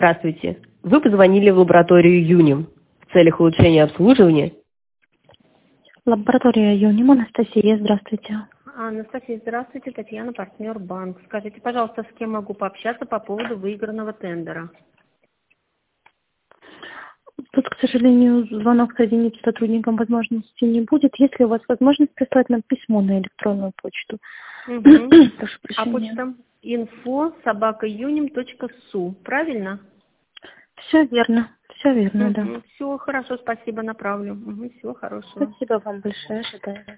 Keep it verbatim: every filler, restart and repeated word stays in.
Здравствуйте. Вы позвонили в лабораторию Юним. В целях улучшения обслуживания. Лаборатория Юним, Анастасия, здравствуйте. Анастасия, здравствуйте, Татьяна, партнер банк. Скажите, пожалуйста, с кем могу пообщаться по поводу выигранного тендера? Тут, к сожалению, звонок соединить с сотрудником возможности не будет. Если у вас возможность прислать нам письмо на электронную почту. Угу. Прошу А прощения. почта? инфо собака юним точка су, правильно? Все верно, все верно, Угу. да. Все, хорошо, спасибо, направлю. Угу. Всего хорошего. Спасибо вам большое, ожидаю.